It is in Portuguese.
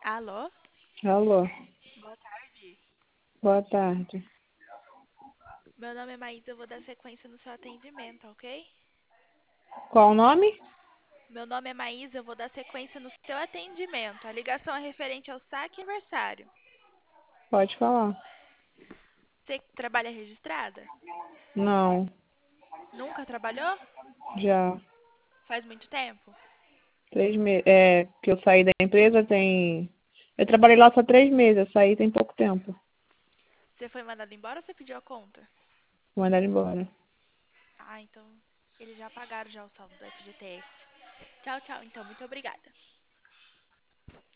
Alô? Alô, Boa tarde. boa tarde. Meu nome é Maísa, eu vou dar sequência no seu atendimento, ok? Qual o nome? Meu nome é Maísa, eu vou dar sequência no seu atendimento. A ligação é referente ao saque aniversário. Pode falar. Você trabalha registrada? Não, Nunca trabalhou? já Faz muito tempo? 3 meses. É, que eu saí da empresa tem. Eu trabalhei lá só 3 meses, eu saí tem pouco tempo. Você foi mandado embora ou você pediu a conta? Vou mandar embora. Ah, então eles já pagaram já o saldo do FGTS. Tchau, tchau, então. Muito obrigada.